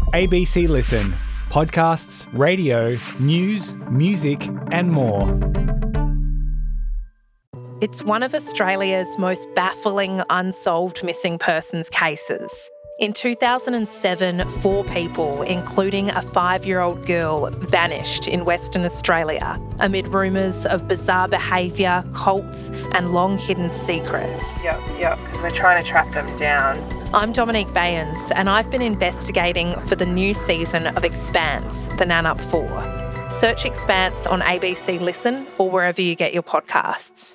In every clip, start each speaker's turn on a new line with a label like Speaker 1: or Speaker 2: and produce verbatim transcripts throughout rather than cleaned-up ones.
Speaker 1: A B C Listen. Podcasts, radio, news, music and more.
Speaker 2: It's one of Australia's most baffling unsolved missing persons cases. In two thousand seven, four people, including a five-year-old girl, vanished in Western Australia amid rumours of bizarre behaviour, cults and long-hidden secrets.
Speaker 3: Yep, yep, because we're trying to track them down.
Speaker 2: I'm Dominique Bayens and I've been investigating for the new season of Expanse, the Nannup four. Search Expanse on A B C Listen or wherever you get your podcasts.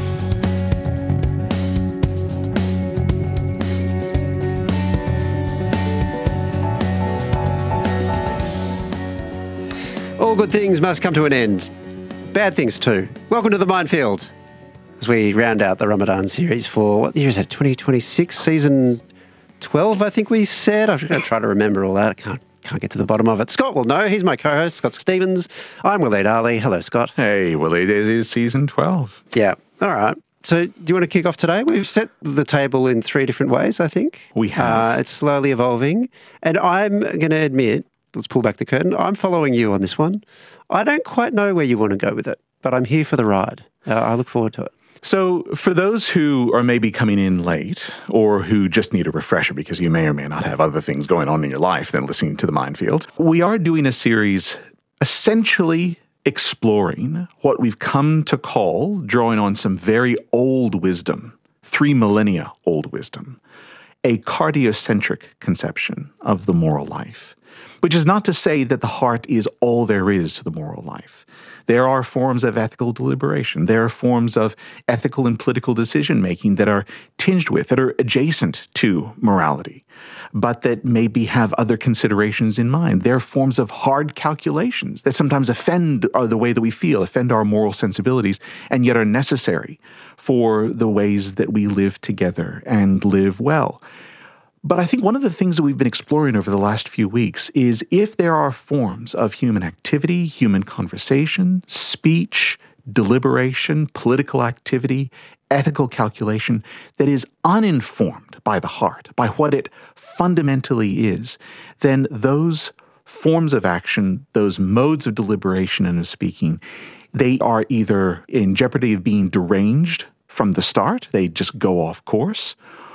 Speaker 4: All good things must come to an end. Bad things too. Welcome to The Minefield as we round out the Ramadan series for, what year is it, twenty twenty-six, season twelve, I think we said. I'm going to try to remember all that. I can't, can't get to the bottom of it. Scott will know. He's my co-host, Scott Stevens. I'm Waleed Ali. Hello, Scott.
Speaker 5: Hey, Waleed, it is season twelve.
Speaker 4: Yeah. All right. So do you want to kick off today? We've set the table in three different ways, I think.
Speaker 5: We have.
Speaker 4: Uh, it's slowly evolving. And I'm going to admit, let's pull back the curtain, I'm following you on this one. I don't quite know where you want to go with it, but I'm here for the ride. Uh, I look forward to it.
Speaker 5: So for those who are maybe coming in late or who just need a refresher because you may or may not have other things going on in your life than listening to The Minefield, we are doing a series essentially exploring what we've come to call, drawing on some very old wisdom, three millennia old wisdom, a cardiocentric conception of the moral life. Which is not to say that the heart is all there is to the moral life. There are forms of ethical deliberation. There are forms of ethical and political decision-making that are tinged with, that are adjacent to morality, but that maybe have other considerations in mind. There are forms of hard calculations that sometimes offend the way that we feel, offend our moral sensibilities, and yet are necessary for the ways that we live together and live well. But I think one of the things that we've been exploring over the last few weeks is if there are forms of human activity, human conversation, speech, deliberation, political activity, ethical calculation that is uninformed by the heart, by what it fundamentally is, then those forms of action, those modes of deliberation and of speaking, they are either in jeopardy of being deranged from the start, they just go off course,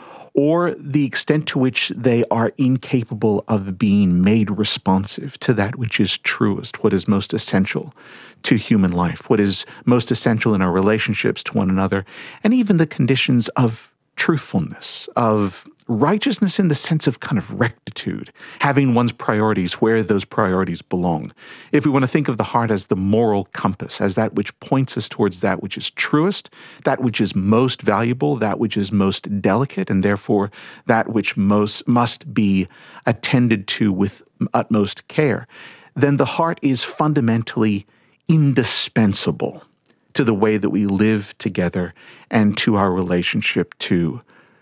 Speaker 5: or the extent to which they are incapable of being made responsive to that which is truest, what is most essential to human life, what is most essential in our relationships to one another, and even the conditions of truthfulness, of righteousness in the sense of kind of rectitude, having one's priorities where those priorities belong. If we want to think of the heart as the moral compass, as that which points us towards that which is truest, that which is most valuable, that which is most delicate, and therefore that which most must be attended to with utmost care, then the heart is fundamentally indispensable to the way that we live together and to our relationship to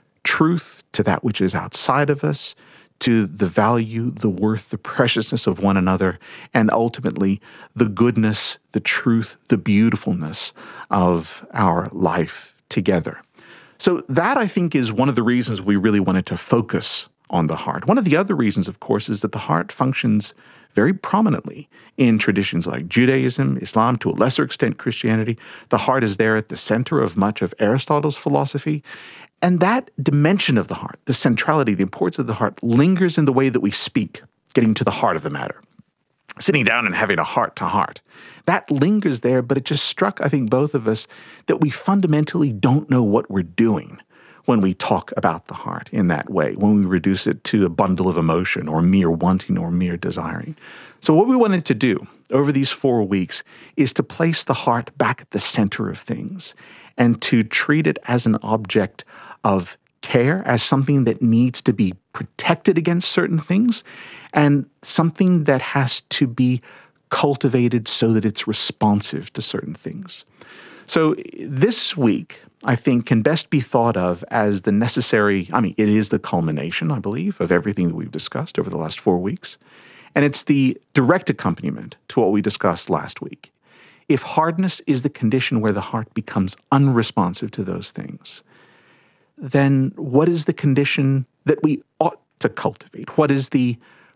Speaker 5: truth, to that which is outside of us, to the value, the worth, the preciousness of one another, and ultimately the goodness, the truth, the beautifulness of our life together. So that, I think, is one of the reasons we really wanted to focus on the heart. One of the other reasons, of course, is that the heart functions very prominently in traditions like Judaism, Islam, to a lesser extent Christianity. The heart is there at the center of much of Aristotle's philosophy. And that dimension of the heart, the centrality, the importance of the heart, lingers in the way that we speak, getting to the heart of the matter. Sitting down and having a heart-to-heart. That lingers there, but it just struck, I think, both of us that we fundamentally don't know what we're doing when we talk about the heart in that way, when we reduce it to a bundle of emotion or mere wanting or mere desiring. So what we wanted to do over these four weeks is to place the heart back at the center of things and to treat it as an object of care, as something that needs to be protected against certain things, and something that has to be cultivated so that it's responsive to certain things. So this week, I think, can best be thought of as the necessary, I mean, it is the culmination, I believe, of everything that we've discussed over the last four weeks. And it's the direct accompaniment to what we discussed last week. If hardness is the condition where the heart becomes unresponsive to those things, then what is the condition that we ought to cultivate? What is the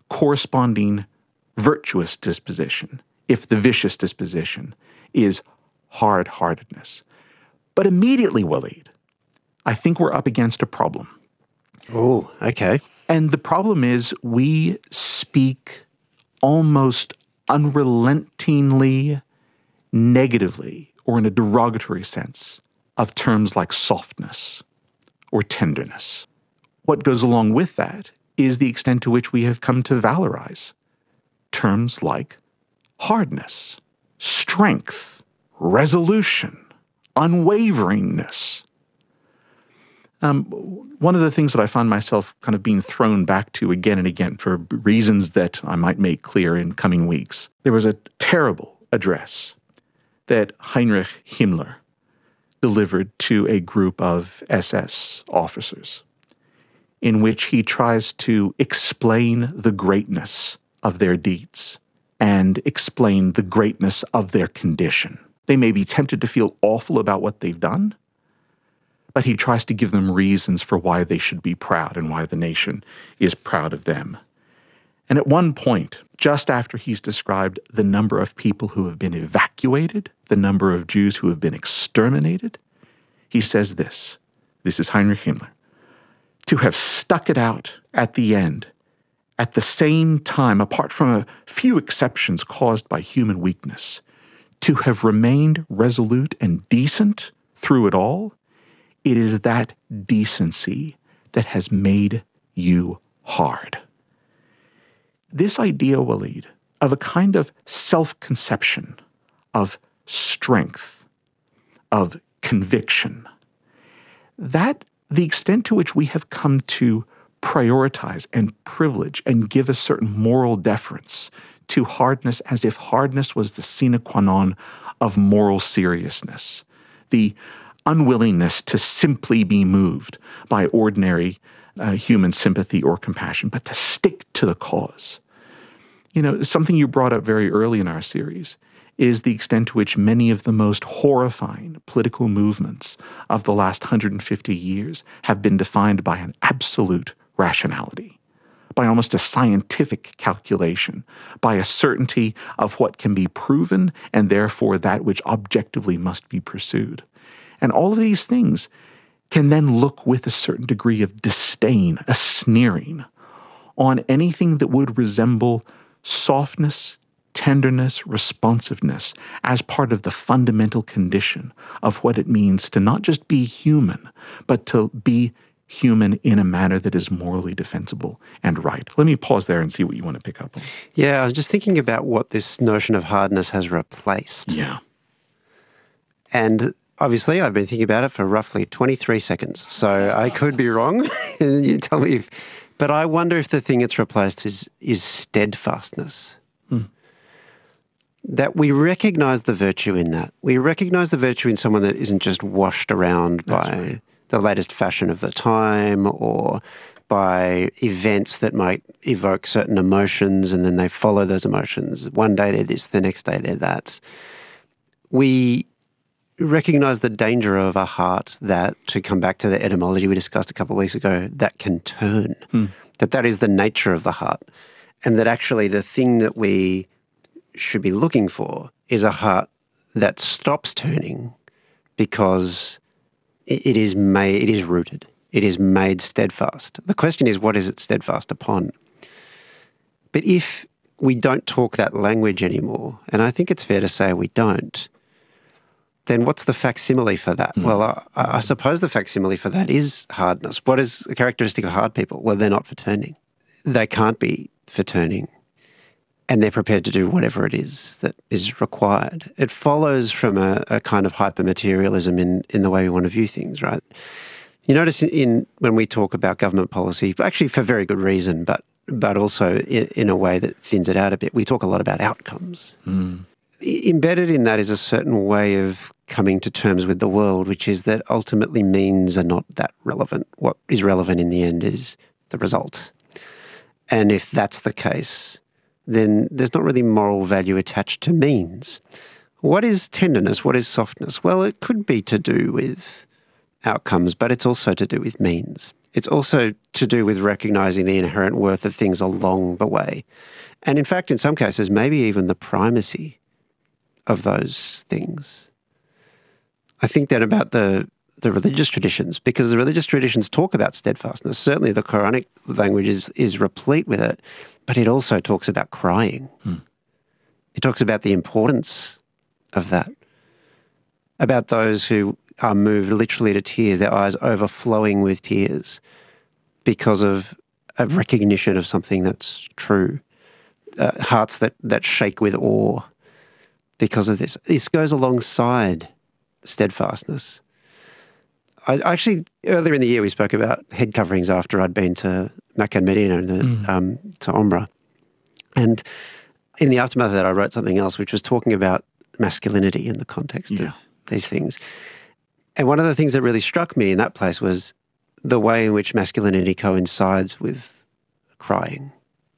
Speaker 5: corresponding virtuous disposition if the vicious disposition is hard-heartedness. But immediately, Waleed, I think we're up against a problem.
Speaker 4: Oh, okay.
Speaker 5: And the problem is we speak almost unrelentingly negatively or in a derogatory sense of terms like softness or tenderness. What goes along with that is the extent to which we have come to valorize terms like hardness, strength, resolution, unwaveringness. Um, one of the things that I find myself kind of being thrown back to again and again for reasons that I might make clear in coming weeks, there was a terrible address that Heinrich Himmler delivered to a group of S S officers in which he tries to explain the greatness of their deeds and explain the greatness of their condition. They may be tempted to feel awful about what they've done, but he tries to give them reasons for why they should be proud and why the nation is proud of them. And at one point, just after he's described the number of people who have been evacuated, the number of Jews who have been exterminated, he says this, this is Heinrich Himmler, to have stuck it out at the end, at the same time, apart from a few exceptions caused by human weakness, to have remained resolute and decent through it all, it is that decency that has made you hard. This idea, Waleed, of a kind of self-conception, of strength, of conviction, that the extent to which we have come to prioritize and privilege and give a certain moral deference to hardness as if hardness was the sine qua non of moral seriousness, the unwillingness to simply be moved by ordinary uh, human sympathy or compassion, but to stick to the cause. You know, something you brought up very early in our series is the extent to which many of the most horrifying political movements of the last one hundred fifty years have been defined by an absolute rationality, by almost a scientific calculation, by a certainty of what can be proven and therefore that which objectively must be pursued. And all of these things can then look with a certain degree of disdain, a sneering, on anything that would resemble softness, tenderness, responsiveness as part of the fundamental condition of what it means to not just be human, but to be human in a manner that is morally defensible and right. Let me pause there and see what you want to pick up on.
Speaker 4: Yeah, I was just thinking about what this notion of hardness has replaced.
Speaker 5: Yeah.
Speaker 4: And obviously, I've been thinking about it for roughly twenty-three seconds, so I could be wrong. You tell me if... But I wonder if the thing it's replaced is, is steadfastness.
Speaker 5: Hmm.
Speaker 4: That we recognize the virtue in that. We recognize the virtue in someone that isn't just washed around That's by right. the latest fashion of the time or by events that might evoke certain emotions and then they follow those emotions. One day they're this, the next day they're that. We recognize the danger of a heart that, to come back to the etymology we discussed a couple of weeks ago, that can turn,
Speaker 5: hmm.
Speaker 4: that that is the nature of the heart, and that actually the thing that we should be looking for is a heart that stops turning because it is made, it is rooted, it is made steadfast. The question is, what is it steadfast upon? But if we don't talk that language anymore, and I think it's fair to say we don't, then what's the facsimile for that? Mm. Well, I, I suppose the facsimile for that is hardness. What is a characteristic of hard people? Well, they're not for turning. They can't be for turning. And they're prepared to do whatever it is that is required. It follows from a, a kind of hyper-materialism in, in the way we want to view things, right? You notice in, in when we talk about government policy, actually for very good reason, but but also in, in a way that thins it out a bit, we talk a lot about outcomes.
Speaker 5: Mm.
Speaker 4: Embedded in that is a certain way of coming to terms with the world, which is that ultimately means are not that relevant. What is relevant in the end is the result. And if that's the case, then there's not really moral value attached to means. What is tenderness? What is softness? Well, it could be to do with outcomes, but it's also to do with means. It's also to do with recognizing the inherent worth of things along the way. And in fact, in some cases, maybe even the primacy of those things. I think then about the, the religious traditions, because the religious traditions talk about steadfastness. Certainly the Quranic language is, is replete with it, but it also talks about crying. Hmm. It talks about the importance of that, about those who are moved literally to tears, their eyes overflowing with tears because of a recognition of something that's true, uh, hearts that, that shake with awe because of this. This goes alongside steadfastness. I actually, earlier in the year, we spoke about head coverings after I'd been to Mecca and Medina and the, mm. um, to Umrah. And in the aftermath of that, I wrote something else, which was talking about masculinity in the context yeah. of these things. And one of the things that really struck me in that place was the way in which masculinity coincides with crying.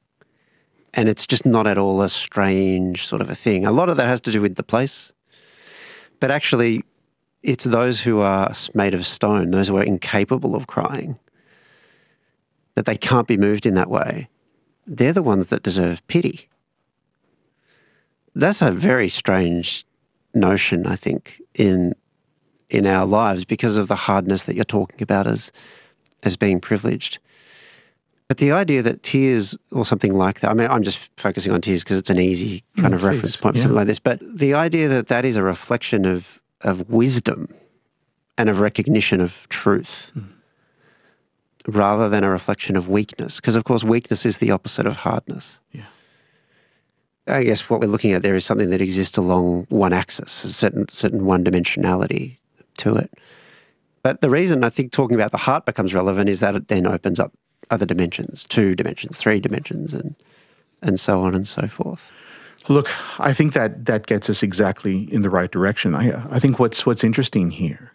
Speaker 4: And it's just not at all a strange sort of a thing. A lot of that has to do with the place. But actually, it's those who are made of stone, those who are incapable of crying, that they can't be moved in that way. They're the ones that deserve pity. That's a very strange notion, I think, in in our lives because of the hardness that you're talking about as as being privileged. But the idea that tears or something like that, I mean, I'm just focusing on tears because it's an easy kind mm, of reference point, yeah. something like this, but the idea that that is a reflection of, of wisdom and of recognition of truth mm. rather than a reflection of weakness, because of course weakness is the opposite of hardness.
Speaker 5: Yeah.
Speaker 4: I guess what we're looking at there is something that exists along one axis, a certain certain one-dimensionality to it. But the reason I think talking about the heart becomes relevant is that it then opens up other dimensions, two dimensions, three dimensions, and and so on and so forth.
Speaker 5: Look, I think that that gets us exactly in the right direction. I I think what's what's interesting here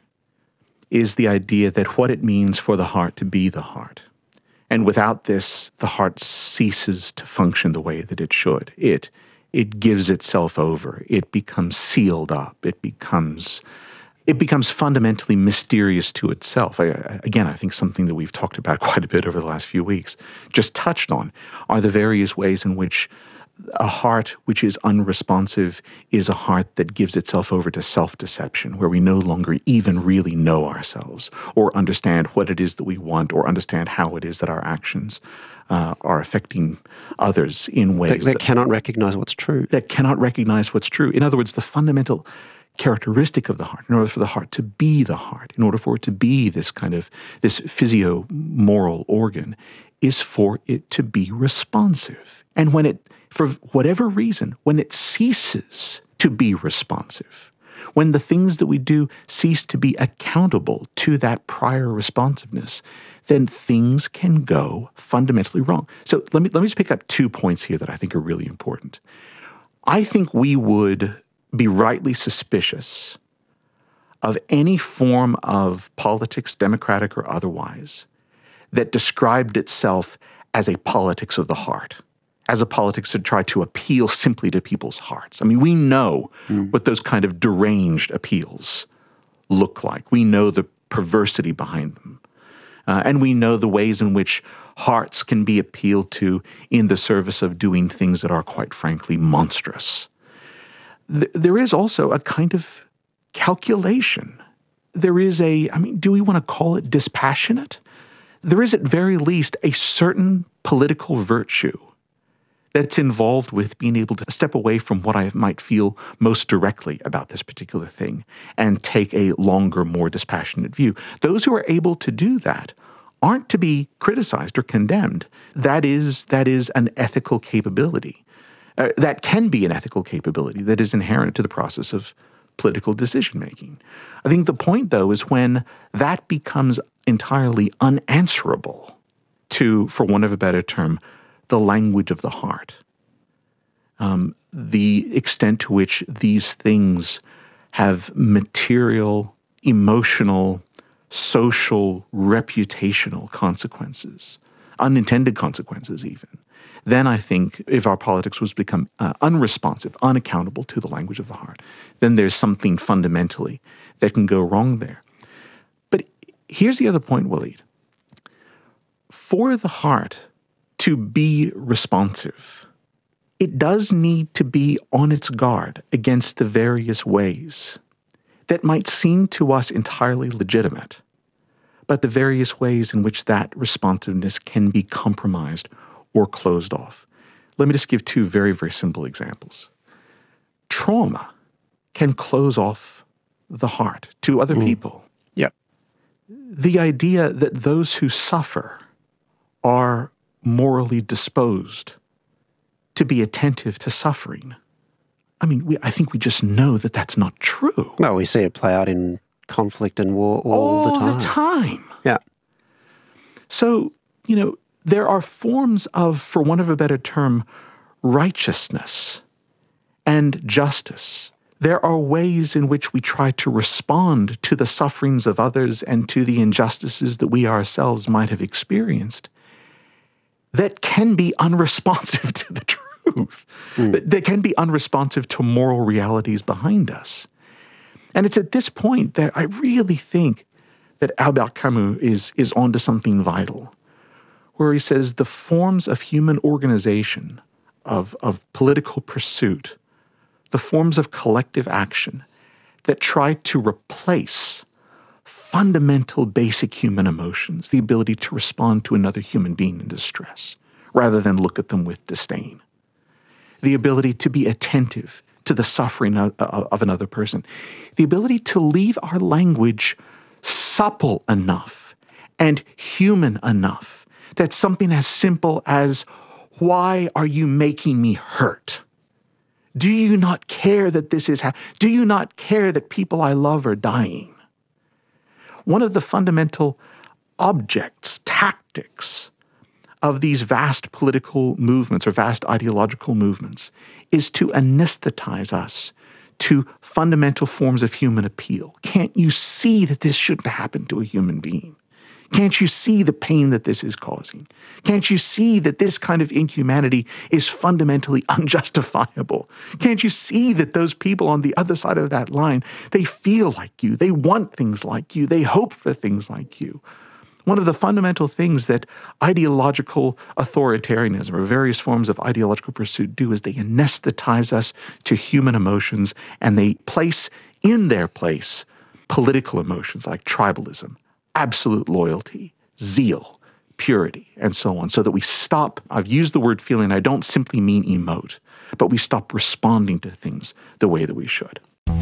Speaker 5: is the idea that what it means for the heart to be the heart. And without this, the heart ceases to function the way that it should. It it gives itself over. It becomes sealed up. It becomes it becomes fundamentally mysterious to itself. I, again, I think something that we've talked about quite a bit over the last few weeks, just touched on, are the various ways in which a heart which is unresponsive is a heart that gives itself over to self-deception, where we no longer even really know ourselves or understand what it is that we want or understand how it is that our actions uh, are affecting others in ways
Speaker 4: that, that, that cannot recognize what's true.
Speaker 5: That cannot recognize what's true. In other words, the fundamental characteristic of the heart, in order for the heart to be the heart, in order for it to be this kind of, this physio-moral organ, is for it to be responsive. And when it, for whatever reason, when it ceases to be responsive, when the things that we do cease to be accountable to that prior responsiveness, then things can go fundamentally wrong. So let me, let me just pick up two points here that I think are really important. I think we would be rightly suspicious of any form of politics, democratic or otherwise, that described itself as a politics of the heart, as a politics that tried to appeal simply to people's hearts. I mean, we know mm. what those kind of deranged appeals look like. We know the perversity behind them. Uh, and we know the ways in which hearts can be appealed to in the service of doing things that are, quite frankly, monstrous. Th- there is also a kind of calculation. There is a, I mean, do we want to call it dispassionate? There is at very least a certain political virtue that's involved with being able to step away from what I might feel most directly about this particular thing and take a longer, more dispassionate view. Those who are able to do that aren't to be criticized or condemned. That is, that is an ethical capability. Uh, that can be an ethical capability that is inherent to the process of political decision-making. I think the point, though, is when that becomes entirely unanswerable to, for want of a better term, the language of the heart. Um, the extent to which these things have material, emotional, social, reputational consequences, unintended consequences even, then I think if our politics was become uh, unresponsive, unaccountable to the language of the heart, then there's something fundamentally that can go wrong there. But here's the other point, Waleed. for the heart to be responsive, it does need to be on its guard against the various ways that might seem to us entirely legitimate, but the various ways in which that responsiveness can be compromised or closed off. Let me just give two very, very simple examples. Trauma can close off the heart to other
Speaker 4: Mm.
Speaker 5: people.
Speaker 4: Yeah.
Speaker 5: The idea that those who suffer are morally disposed to be attentive to suffering. I mean, we, I think we just know that that's not true.
Speaker 4: Well, we see it play out in conflict and war all,
Speaker 5: all
Speaker 4: the time.
Speaker 5: the time.
Speaker 4: Yeah.
Speaker 5: So, you know, there are forms of, for want of a better term, righteousness and justice. There are ways in which we try to respond to the sufferings of others and to the injustices that we ourselves might have experienced that can be unresponsive to the truth, mm. that, that can be unresponsive to moral realities behind us. And it's at this point that I really think that Albert Camus is, is onto something vital, where he says the forms of human organization, of, of political pursuit, the forms of collective action that try to replace fundamental basic human emotions, the ability to respond to another human being in distress, rather than look at them with disdain, the ability to be attentive to the suffering of, of another person, the ability to leave our language supple enough and human enough that something as simple as, why are you making me hurt? Do you not care that this is happening? Do you not care that people I love are dying? One of the fundamental objects, tactics of these vast political movements or vast ideological movements is to anesthetize us to fundamental forms of human appeal. Can't you see that this shouldn't happen to a human being? Can't you see the pain that this is causing? Can't you see that this kind of inhumanity is fundamentally unjustifiable? Can't you see that those people on the other side of that line, they feel like you, they want things like you, they hope for things like you? One of the fundamental things that ideological authoritarianism or various forms of ideological pursuit do is they anesthetize us to human emotions, and they place in their place political emotions like tribalism, absolute loyalty, zeal, purity, and so on, so that we stop, I've used the word feeling, I don't simply mean emote, but we stop responding to things the way that we should.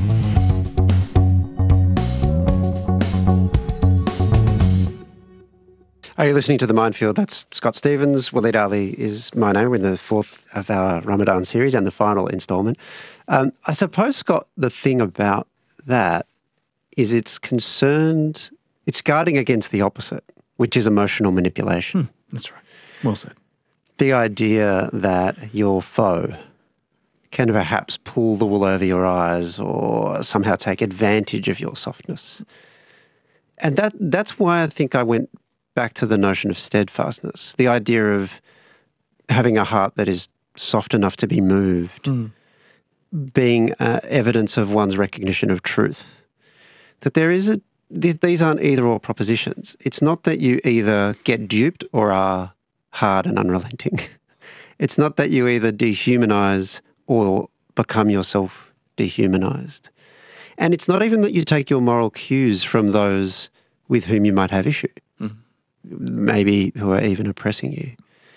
Speaker 4: Are you listening to The Minefield? That's Scott Stephens. Waleed Ali is my name. We're in the fourth of our Ramadan series and the final instalment. Um, I suppose, Scott, the thing about that is it's concerned, it's guarding against the opposite, which is emotional manipulation.
Speaker 5: Hmm, that's right. Well said.
Speaker 4: The idea that your foe can perhaps pull the wool over your eyes or somehow take advantage of your softness. And that that's why I think I went back to the notion of steadfastness, the idea of having a heart that is soft enough to be moved, mm. being uh, evidence of one's recognition of truth. That there is a, th- these aren't either or propositions. It's not that you either get duped or are hard and unrelenting. It's not that you either dehumanize or become yourself dehumanized. And it's not even that you take your moral cues from those with whom you might have issue. Mm. Maybe who are even oppressing you.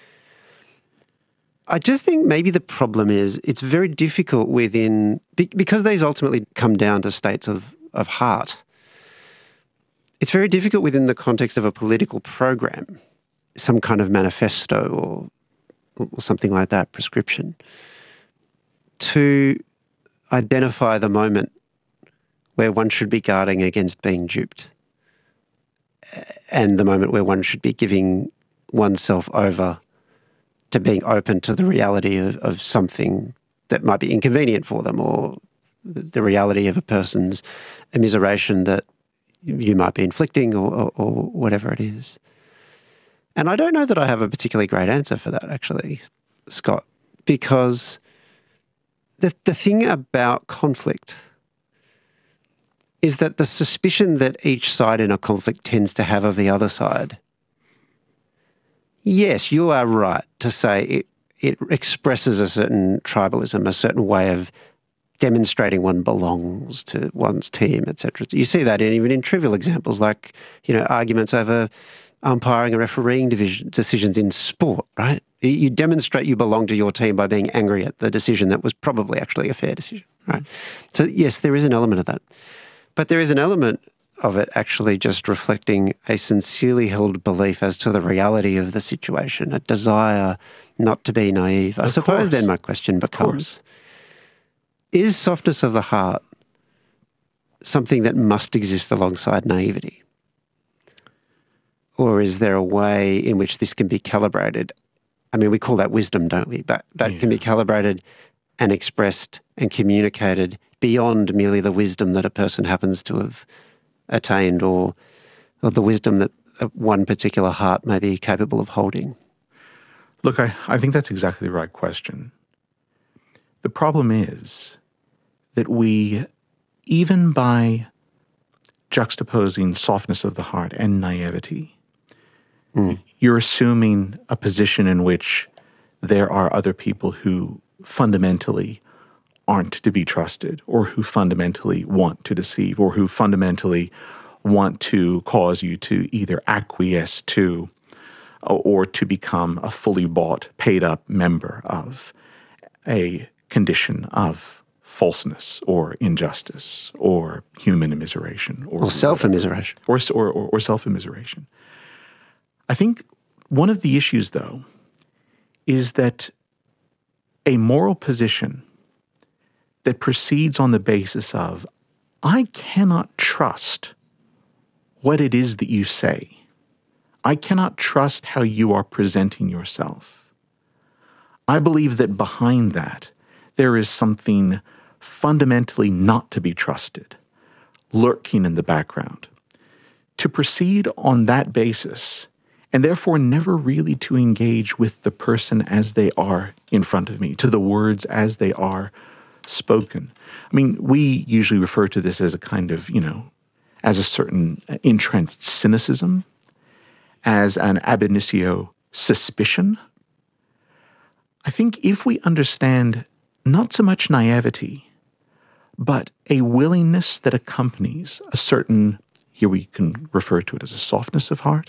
Speaker 4: I just think maybe the problem is it's very difficult within, because these ultimately come down to states of, of heart, it's very difficult within the context of a political program, some kind of manifesto or, or something like that, prescription, to identify the moment where one should be guarding against being duped, and the moment where one should be giving oneself over to being open to the reality of, of something that might be inconvenient for them, or the reality of a person's immiseration that you might be inflicting, or, or, or whatever it is. And I don't know that I have a particularly great answer for that, actually, Scott, because the the thing about conflict is that the suspicion that each side in a conflict tends to have of the other side Yes, you are right to say it, it expresses a certain tribalism, a certain way of demonstrating one belongs to one's team, et cetera. You see that in, even in trivial examples like, you know, arguments over umpiring and refereeing division, decisions in sport, right? You, you demonstrate you belong to your team by being angry at the decision that was probably actually a fair decision, right? Mm. So yes, there is an element of that. But there is an element of it actually just reflecting a sincerely held belief as to the reality of the situation, a desire not to be naive. I
Speaker 5: of
Speaker 4: suppose
Speaker 5: course.
Speaker 4: Then my question becomes, is softness of the heart something that must exist alongside naivety? Or is there a way in which this can be calibrated? I mean, we call that wisdom, don't we? But that yeah. can be calibrated and expressed and communicated beyond merely the wisdom that a person happens to have attained, or, or the wisdom that one particular heart may be capable of holding.
Speaker 5: Look, I, I think that's exactly the right question. The problem is that we, even by juxtaposing softness of the heart and naivety, mm. you're assuming a position in which there are other people who fundamentally aren't to be trusted, or who fundamentally want to deceive, or who fundamentally want to cause you to either acquiesce to or to become a fully bought, paid-up member of a condition of falseness or injustice or human immiseration. Or,
Speaker 4: or self-immiseration.
Speaker 5: Or, or, or, or self-immiseration. I think one of the issues, though, is that a moral position that proceeds on the basis of, I cannot trust what it is that you say. I cannot trust how you are presenting yourself. I believe that behind that, there is something fundamentally not to be trusted, lurking in the background. To proceed on that basis, and therefore never really to engage with the person as they are in front of me, to the words as they are spoken. I mean, we usually refer to this as a kind of, you know, as a certain entrenched cynicism, as an ab initio suspicion. I think if we understand not so much naivety, but a willingness that accompanies a certain, here we can refer to it as a softness of heart,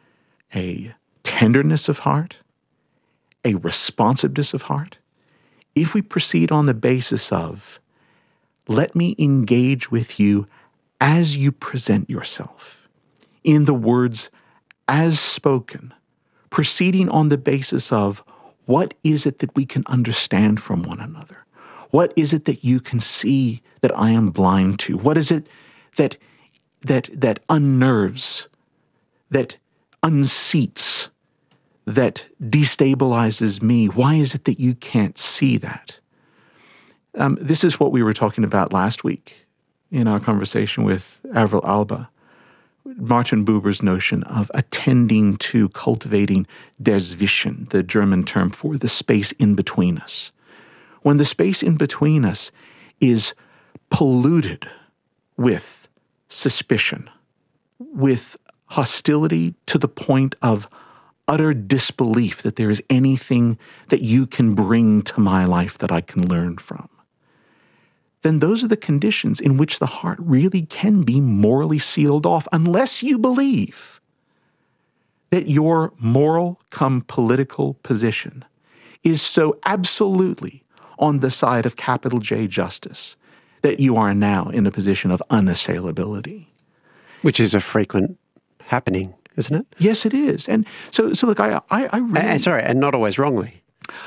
Speaker 5: a tenderness of heart, a responsiveness of heart, if we proceed on the basis of, let me engage with you as you present yourself, in the words as spoken, proceeding on the basis of, what is it that we can understand from one another? What is it that you can see that I am blind to? What is it that that that unnerves, that unseats, that destabilizes me? Why is it that you can't see that? Um, this is what we were talking about last week in our conversation with Avril Alba. Martin Buber's notion of attending to cultivating Dazwischen, the German term for the space in between us. When the space in between us is polluted with suspicion, with hostility to the point of utter disbelief that there is anything that you can bring to my life that I can learn from, then those are the conditions in which the heart really can be morally sealed off, unless you believe that your moral come political position is so absolutely on the side of capital J justice that you are now in a position of unassailability.
Speaker 4: Which is a frequent happening, isn't it?
Speaker 5: Yes, it is. And so, so look, I, I, I really...
Speaker 4: And, sorry, and not always wrongly.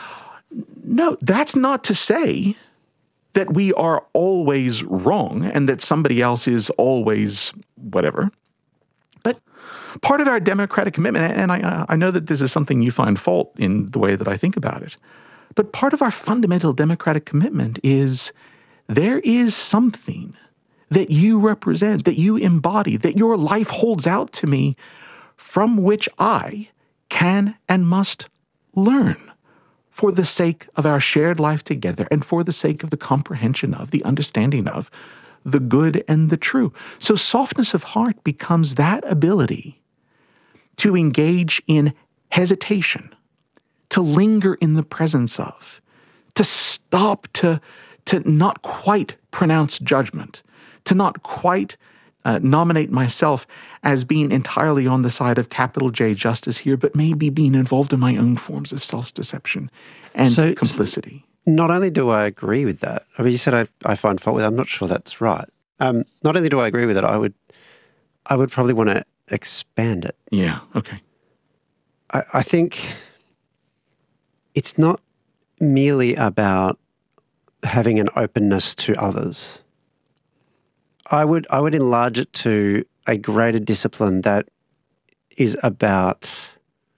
Speaker 5: No, that's not to say that we are always wrong and that somebody else is always whatever. But part of our democratic commitment, and I, I know that this is something you find fault in the way that I think about it, but part of our fundamental democratic commitment is there is something that you represent, that you embody, that your life holds out to me, from which I can and must learn for the sake of our shared life together and for the sake of the comprehension of, the understanding of, the good and the true. So softness of heart becomes that ability to engage in hesitation, to linger in the presence of, to stop, to, to not quite pronounce judgment, to not quite uh, nominate myself as being entirely on the side of capital J justice here, but maybe being involved in my own forms of self-deception and
Speaker 4: So-
Speaker 5: complicity.
Speaker 4: Not only do I agree with that, I mean, you said I, I find fault with it. I'm not sure that's right. Um, not only do I agree with it, I would, I would probably want to expand it.
Speaker 5: Yeah, okay.
Speaker 4: I, I think it's not merely about having an openness to others. I would, I would enlarge it to a greater discipline that is about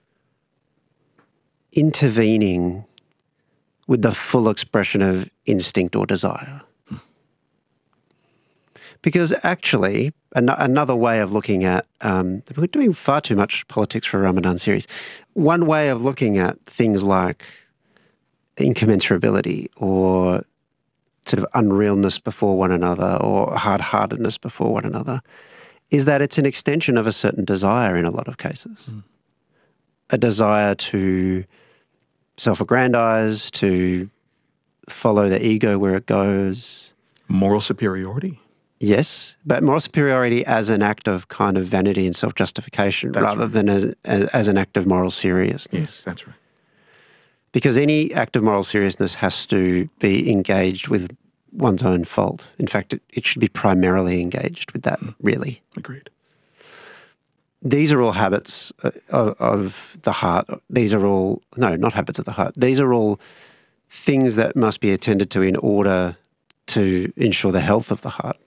Speaker 4: intervening with the full expression of instinct or desire. Hmm. Because actually, an- another way of looking at, um, we're doing far too much politics for a Ramadan series. One way of looking at things like incommensurability or sort of unrealness before one another or hard-heartedness before one another is that it's an extension of a certain desire in a lot of cases. Mm. A desire to self-aggrandize, to follow the ego where it goes.
Speaker 5: Moral superiority?
Speaker 4: Yes, but moral superiority as an act of kind of vanity and self-justification
Speaker 5: That's
Speaker 4: rather
Speaker 5: right.
Speaker 4: than as, as as an act of moral seriousness.
Speaker 5: Yes, that's right.
Speaker 4: Because any act of moral seriousness has to be engaged with one's own fault. In fact, it, it should be primarily engaged with that, mm. really.
Speaker 5: Agreed.
Speaker 4: These are all habits of, of the heart. These are all, no, not habits of the heart. These are all things that must be attended to in order to ensure the health of the heart.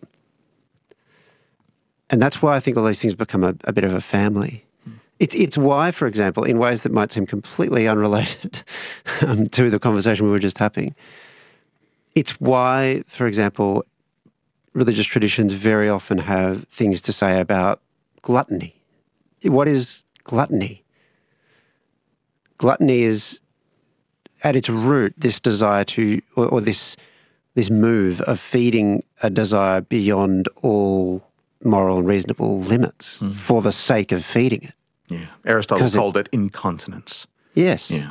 Speaker 4: And that's why I think all these things become a, a bit of a family. Mm. It, it's why, for example, in ways that might seem completely unrelated um, to the conversation we were just having, it's why, for example, religious traditions very often have things to say about gluttony. What is gluttony? Gluttony is, at its root, this desire to, or, or this this move of feeding a desire beyond all moral and reasonable limits mm. for the sake of feeding it.
Speaker 5: Yeah, Aristotle called
Speaker 4: it,
Speaker 5: it incontinence.
Speaker 4: Yes.
Speaker 5: Yeah.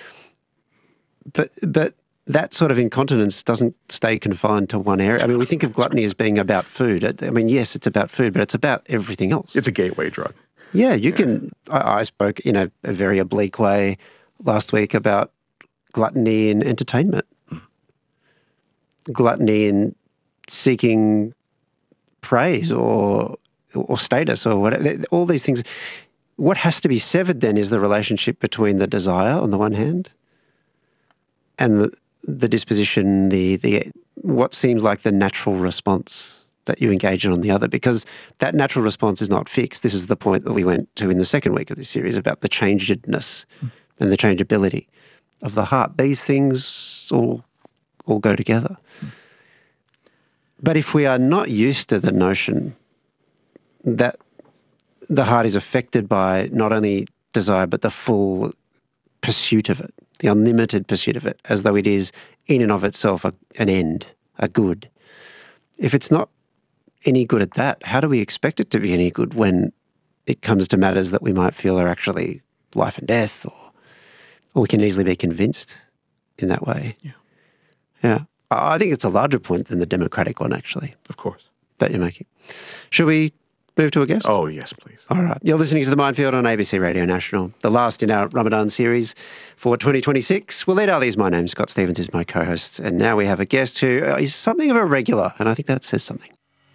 Speaker 4: But but that sort of incontinence doesn't stay confined to one area. I mean, we think of gluttony as being about food. I mean, yes, it's about food, but it's about everything else.
Speaker 5: It's a gateway drug.
Speaker 4: Yeah, you yeah. can. I, I spoke in a, a very oblique way last week about gluttony in entertainment, mm. gluttony in seeking praise or or status or whatever. All these things. What has to be severed then is the relationship between the desire on the one hand and the, the disposition, the the what seems like the natural response that you engage in on the other, because that natural response is not fixed. This is the point that we went to in the second week of this series about the changedness mm. and the changeability of the heart. These things all all go together. Mm. But if we are not used to the notion that the heart is affected by not only desire but the full pursuit of it, the unlimited pursuit of it, as though it is in and of itself a, an end, a good. If it's not any good at that, how do we expect it to be any good when it comes to matters that we might feel are actually life and death, or, or we can easily be convinced in that way?
Speaker 5: Yeah.
Speaker 4: Yeah. I think it's a larger point than the democratic one, actually.
Speaker 5: Of course.
Speaker 4: That you're making. Should we move to a guest?
Speaker 5: Oh, yes, please.
Speaker 4: All right. You're listening to The Minefield on A B C Radio National, the last in our Ramadan series for twenty twenty-six. Waleed Ali is my name. Scott Stevens is my co-host. And now we have a guest who is something of a regular, and I think that says something.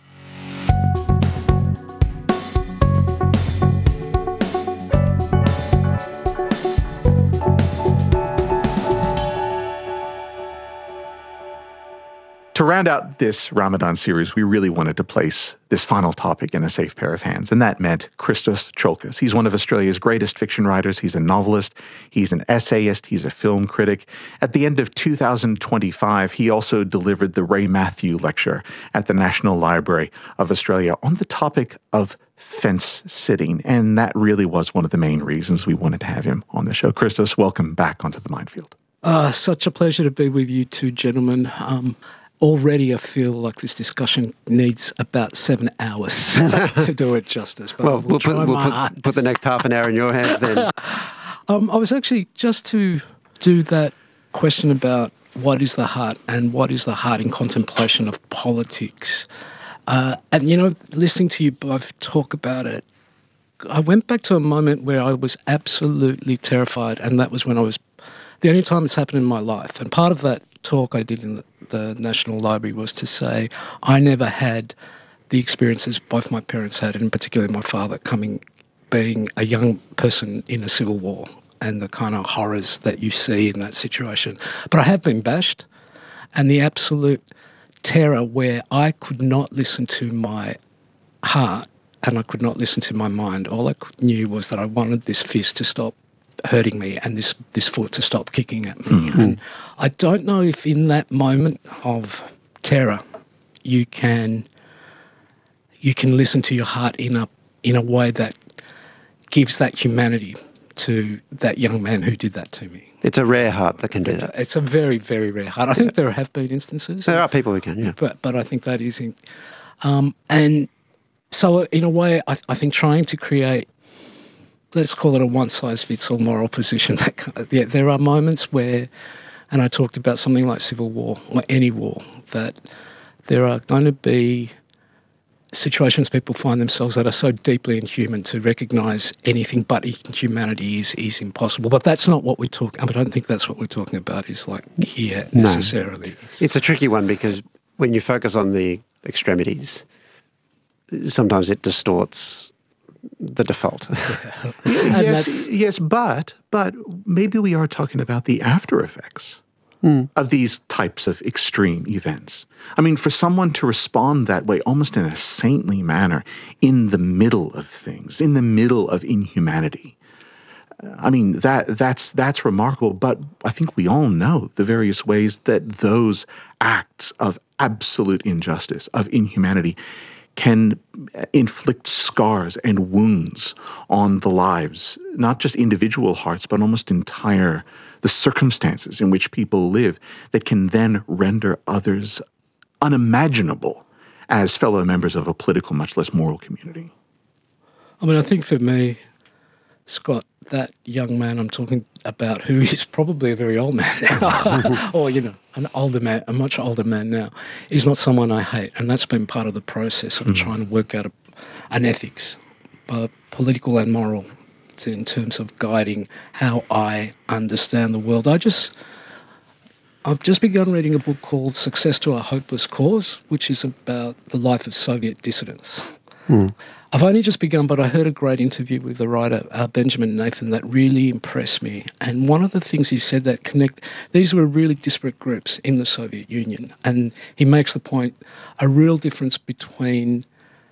Speaker 5: To round out this Ramadan series, we really wanted to place this final topic in a safe pair of hands, and that meant Christos Tsiolkas. He's one of Australia's greatest fiction writers. He's a novelist. He's an essayist. He's a film critic. At the end of two thousand twenty-five, he also delivered the Ray Matthew Lecture at the National Library of Australia on the topic of fence sitting, and that really was one of the main reasons we wanted to have him on the show. Christos, welcome back onto The Minefield.
Speaker 6: Uh, such a pleasure to be with you two gentlemen. Um, Already I feel like this discussion needs about seven hours to do it justice. But
Speaker 4: well, we'll, we'll, put, we'll put, put the next half an hour in your hands then.
Speaker 6: Um, I was actually just to do that question about what is the heart and what is the heart in contemplation of politics. Uh, and, you know, listening to you both talk about it, I went back to a moment where I was absolutely terrified, and that was when I was, the only time it's happened in my life. And part of that talk I did in the, the National Library was to say I never had the experiences both my parents had, and particularly my father coming, being a young person in a civil war and the kind of horrors that you see in that situation. But I have been bashed, and the absolute terror where I could not listen to my heart and I could not listen to my mind. All I knew was that I wanted this fist to stop hurting me and this, this foot to stop kicking at me. Mm-hmm. And I don't know if in that moment of terror you can you can listen to your heart in a in a way that gives that humanity to that young man who did that to me.
Speaker 4: It's a rare heart that can do
Speaker 6: It's
Speaker 4: that.
Speaker 6: a, it's a very, very rare heart. I think there have been instances.
Speaker 4: There are people who can, yeah.
Speaker 6: But but I think that is... In, um, and so in a way, I, I think trying to create, let's call it a one-size-fits-all moral position, that kind of, yeah, there are moments where, and I talked about something like civil war or any war, that there are going to be situations people find themselves that are so deeply inhuman to recognise anything but humanity is is impossible. But that's not what we talk. I mean, I don't think that's what we're talking about. Is like here necessarily.
Speaker 4: No. It's a tricky one because when you focus on the extremities, sometimes it distorts the default.
Speaker 5: Yeah. yes, yes, but but maybe we are talking about the after effects mm. of these types of extreme events. I mean, for someone to respond that way, almost in a saintly manner, in the middle of things, in the middle of inhumanity, I mean, that that's that's remarkable. But I think we all know the various ways that those acts of absolute injustice, of inhumanity, can inflict scars and wounds on the lives, not just individual hearts, but almost entire, the circumstances in which people live, that can then render others unimaginable as fellow members of a political, much less moral community.
Speaker 6: I mean, I think for me, Scott, that young man I'm talking about, who is probably a very old man now, or, you know, an older man, a much older man now, is not someone I hate. And that's been part of the process of mm-hmm. trying to work out a, an ethics, uh, political and moral, in terms of guiding how I understand the world. I just... I've just begun reading a book called Success to a Hopeless Cause, which is about the life of Soviet dissidents. Mm. I've only just begun, but I heard a great interview with the writer uh, Benjamin Nathan that really impressed me. And one of the things he said that connect, these were really disparate groups in the Soviet Union. And he makes the point, a real difference between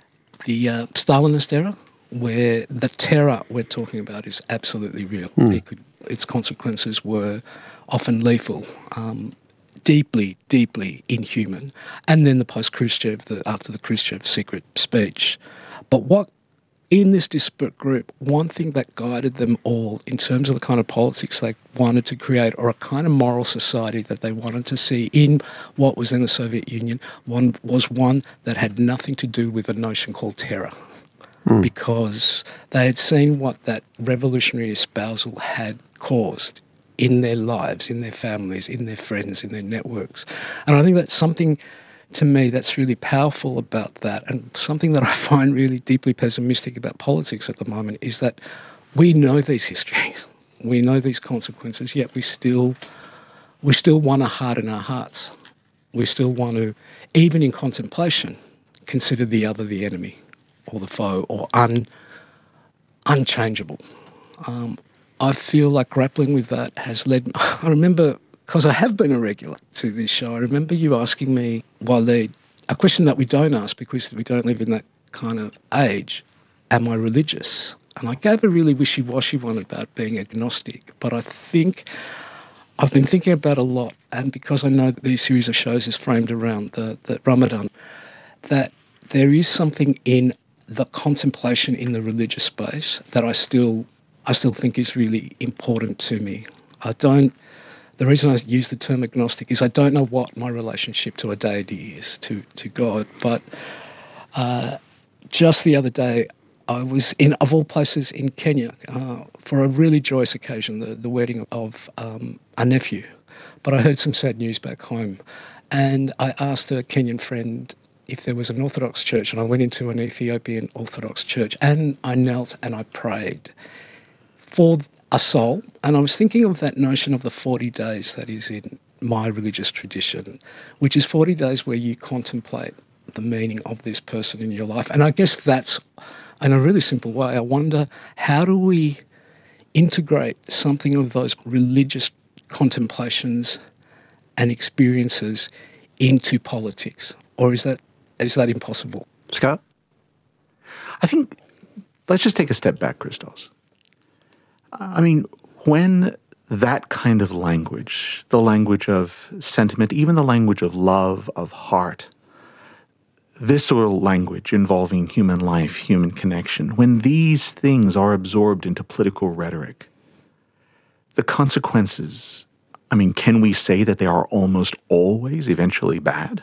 Speaker 6: the uh, Stalinist era, where the terror we're talking about is absolutely real. Mm. It could, its consequences were often lethal, um, deeply, deeply inhuman. And then the post-Khrushchev, the, after the Khrushchev secret speech. But what, in this disparate group, one thing that guided them all in terms of the kind of politics they wanted to create, or a kind of moral society that they wanted to see in what was then the Soviet Union, one was one that had nothing to do with a notion called terror. Mm. Because they had seen what that revolutionary espousal had caused in their lives, in their families, in their friends, in their networks. And I think that's something, to me, that's really powerful about that, and something that I find really deeply pessimistic about politics at the moment is that we know these histories, we know these consequences, yet we still we still want to harden our hearts. We still want to, even in contemplation, consider the other the enemy or the foe or un, unchangeable. Um, I feel like grappling with that has led... I remember, because I have been a regular to this show, I remember you asking me, while they, a question that we don't ask because we don't live in that kind of age, am I religious? And I gave a really wishy-washy one about being agnostic, but I think I've been thinking about a lot, and because I know that these series of shows is framed around the, the Ramadan, that there is something in the contemplation in the religious space that I still... I still think is really important to me. I don't, the reason I use the term agnostic is I don't know what my relationship to a deity is, to, to God, but uh, just the other day I was in, of all places, in Kenya uh, for a really joyous occasion, the, the wedding of um, a nephew. But I heard some sad news back home. And I asked a Kenyan friend if there was an Orthodox church, and I went into an Ethiopian Orthodox church, and I knelt and I prayed for a soul. And I was thinking of that notion of the forty days that is in my religious tradition, which is forty days where you contemplate the meaning of this person in your life. And I guess that's, in a really simple way, I wonder, how do we integrate something of those religious contemplations and experiences into politics? Or is that is that impossible?
Speaker 4: Scott?
Speaker 5: I think, let's just take a step back, Christos. I mean, when that kind of language, the language of sentiment, even the language of love, of heart, visceral language involving human life, human connection, when these things are absorbed into political rhetoric, the consequences, I mean, can we say that they are almost always eventually bad?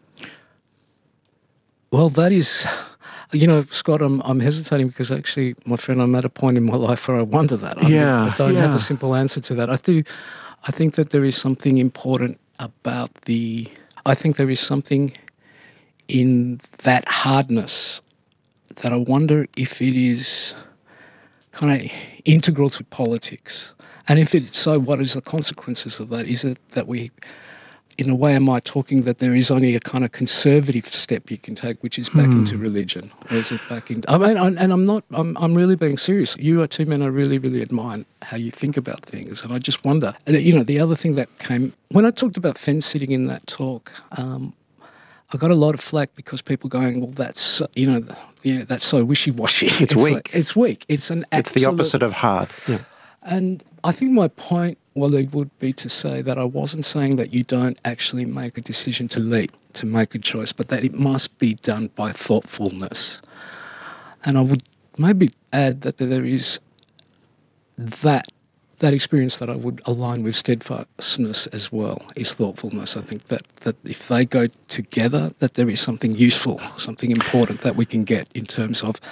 Speaker 6: Well, that is, you know, Scott, I'm, I'm hesitating because actually, my friend, I'm at a point in my life where I wonder that. I
Speaker 5: Yeah,
Speaker 6: mean, I don't
Speaker 5: yeah.
Speaker 6: have a simple answer to that. I do, I think that there is something important about the, I think there is something in that hardness that I wonder if it is kind of integral to politics. And if it's so, what is the consequences of that? Is it that we, in a way, am I talking that there is only a kind of conservative step you can take, which is back
Speaker 5: Hmm.
Speaker 6: into religion? Or is it back in... I mean, I- and I'm not, I'm, I'm really being serious. You are two men I really, really admire how you think about things. And I just wonder, you know, the other thing that came, when I talked about fence sitting in that talk, um, I got a lot of flack because people going, well, that's, you know, yeah, that's so wishy-washy.
Speaker 4: It's weak.
Speaker 6: Like, it's weak. It's an
Speaker 4: It's the
Speaker 6: absolute-
Speaker 4: opposite of hard. Yeah.
Speaker 6: And I think my point, well, it would be to say that I wasn't saying that you don't actually make a decision to leap, to make a choice, but that it must be done by thoughtfulness. And I would maybe add that there is that that experience that I would align with steadfastness as well, is thoughtfulness. I think that, that if they go together, that there is something useful, something important that we can get in terms of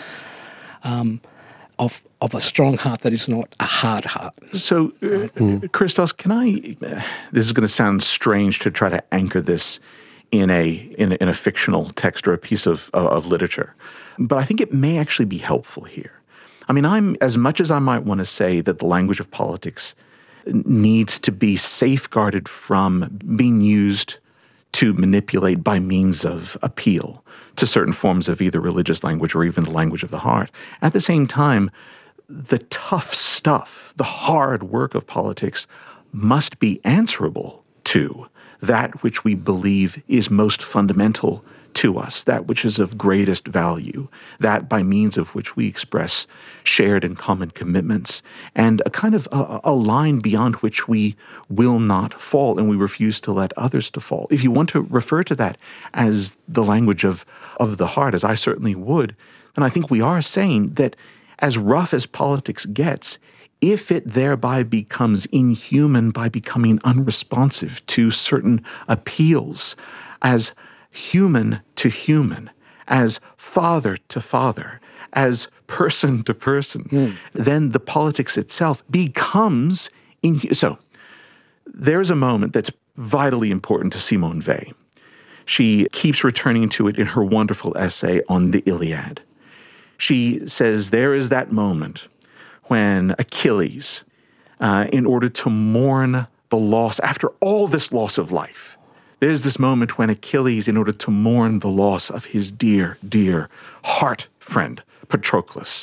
Speaker 6: um, of of a strong heart that is not a hard heart.
Speaker 5: So, uh, Christos, can I? Uh, this is going to sound strange to try to anchor this in a in a, in a fictional text or a piece of of, of literature, but I think it may actually be helpful here. I mean, I'm as much as I might want to say that the language of politics needs to be safeguarded from being used to manipulate by means of appeal to certain forms of either religious language or even the language of the heart. At the same time, the tough stuff, the hard work of politics must be answerable to that which we believe is most fundamental to us, that which is of greatest value, that by means of which we express shared and common commitments, and a kind of a, a line beyond which we will not fall and we refuse to let others to fall. If you want to refer to that as the language of, of the heart, as I certainly would, then I think we are saying that as rough as politics gets, if it thereby becomes inhuman by becoming unresponsive to certain appeals, as human to human, as father to father, as person to person, mm. then the politics itself becomes inhuman. So there's a moment that's vitally important to Simone Weil. She keeps returning to it in her wonderful essay on the Iliad. She says there is that moment when Achilles, uh, in order to mourn the loss, after all this loss of life, there's this moment when Achilles, in order to mourn the loss of his dear, dear heart friend, Patroclus,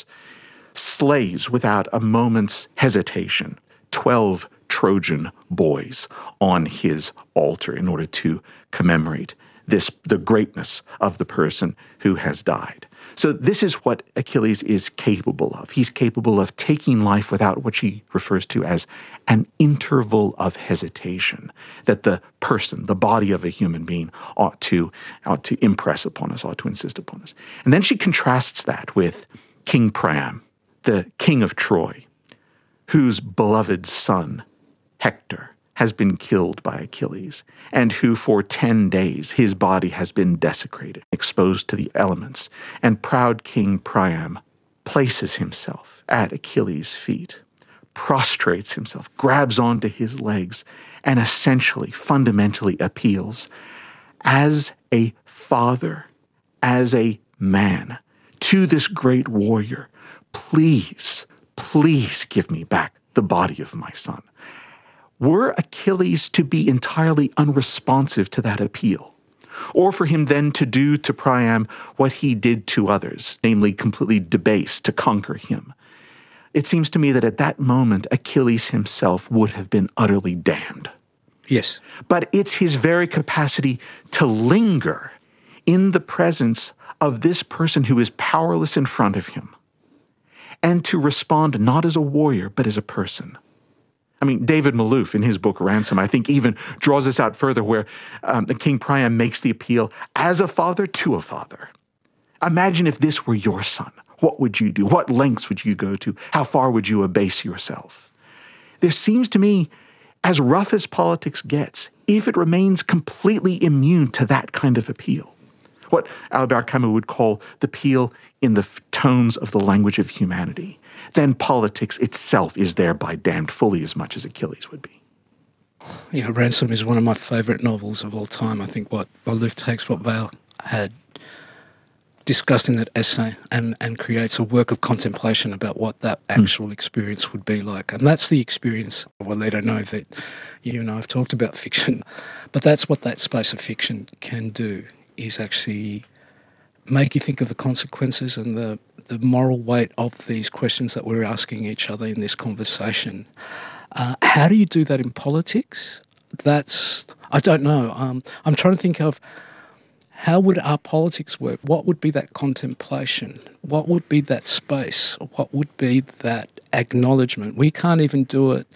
Speaker 5: slays without a moment's hesitation twelve Trojan boys on his altar in order to commemorate this, the greatness of the person who has died. So this is what Achilles is capable of. He's capable of taking life without what she refers to as an interval of hesitation that the person, the body of a human being ought to, ought to impress upon us, ought to insist upon us. And then she contrasts that with King Priam, the king of Troy, whose beloved son, Hector, has been killed by Achilles, and who for ten days his body has been desecrated, exposed to the elements. And proud King Priam places himself at Achilles' feet, prostrates himself, grabs onto his legs, and essentially, fundamentally appeals as a father, as a man, to this great warrior, please, please give me back the body of my son. Were Achilles to be entirely unresponsive to that appeal, or for him then to do to Priam what he did to others, namely completely debase to conquer him, it seems to me that at that moment Achilles himself would have been utterly damned.
Speaker 6: Yes.
Speaker 5: But it's his very capacity to linger in the presence of this person who is powerless in front of him, and to respond not as a warrior, but as a person. I mean, David Malouf, in his book Ransom, I think even draws this out further, where um, the King Priam makes the appeal as a father to a father. Imagine if this were your son. What would you do? What lengths would you go to? How far would you abase yourself? There seems to me, as rough as politics gets, if it remains completely immune to that kind of appeal, what Albert Camus would call the appeal in the tones of the language of humanity, then politics itself is thereby damned fully as much as Achilles would be.
Speaker 6: You know, Ransom is one of my favourite novels of all time. I think what Malouf takes what Vale had discussed in that essay and, and creates a work of contemplation about what that actual mm. experience would be like. And that's the experience. Well, I don't know that you and I have talked about fiction, but that's what that space of fiction can do, is actually make you think of the consequences and the, the moral weight of these questions that we're asking each other in this conversation. Uh, how do you do that in politics? That's, I don't know. Um, I'm trying to think of how would our politics work? What would be that contemplation? What would be that space? What would be that acknowledgement? We can't even do it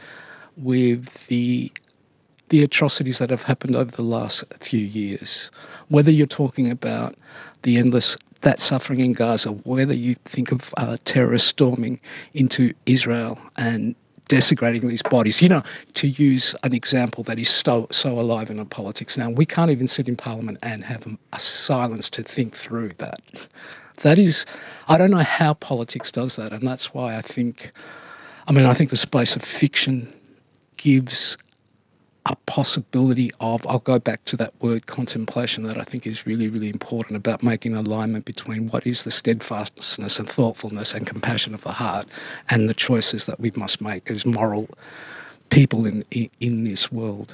Speaker 6: with the the atrocities that have happened over the last few years. Whether you're talking about the endless, that suffering in Gaza, whether you think of uh, terrorists storming into Israel and desecrating these bodies, you know, to use an example that is so, so alive in our politics now. We can't even sit in Parliament and have a, a silence to think through that. That is, I don't know how politics does that, and that's why I think, I mean, I think the space of fiction gives a possibility of, I'll go back to that word contemplation that I think is really, really important about making an alignment between what is the steadfastness and thoughtfulness and compassion of the heart and the choices that we must make as moral people in in, in this world.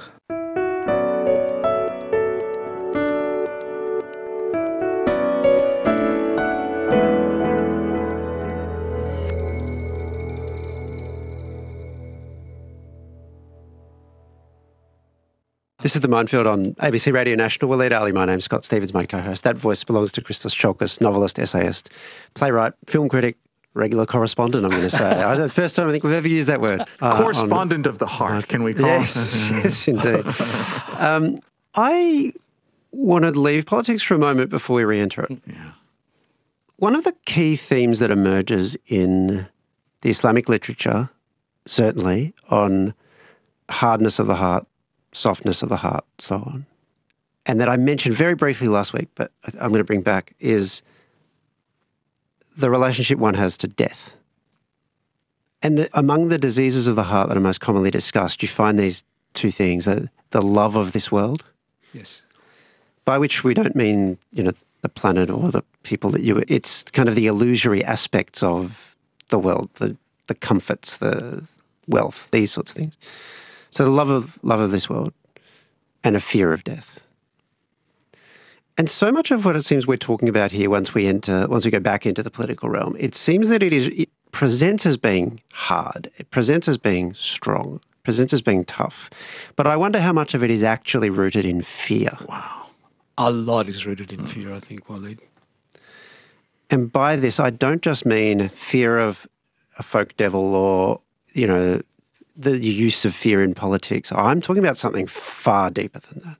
Speaker 4: This is The Minefield on A B C Radio National. Waleed Ali, my name's Scott Stevens, my co-host. That voice belongs to Christos Tsiolkas, novelist, essayist, playwright, film critic, regular correspondent, I'm going to say. I, the first time I think we've ever used that word. Uh,
Speaker 5: correspondent
Speaker 4: on,
Speaker 5: of the heart, uh, can we call
Speaker 4: yes,
Speaker 5: it?
Speaker 4: Yes, indeed. Um, I want to leave politics for a moment before we re-enter it.
Speaker 5: Yeah.
Speaker 4: One of the key themes that emerges in the Islamic literature, certainly, on hardness of the heart, softness of the heart, so on, and that I mentioned very briefly last week, but I'm going to bring back, is the relationship one has to death. And the, among the diseases of the heart that are most commonly discussed, you find these two things, the, the love of this world,
Speaker 6: yes,
Speaker 4: by which we don't mean, you know, the planet or the people that you, it's kind of the illusory aspects of the world, the, the comforts, the wealth, these sorts of things. So the love of love of this world and a fear of death. And so much of what it seems we're talking about here, once we enter, once we go back into the political realm, it seems that it is it presents as being hard, it presents as being strong, it presents as being tough. But I wonder how much of it is actually rooted in fear.
Speaker 5: Wow.
Speaker 6: A lot is rooted in fear, I think, Waleed.
Speaker 4: And by this, I don't just mean fear of a folk devil or, you know, the use of fear in politics. I'm talking about something far deeper than that.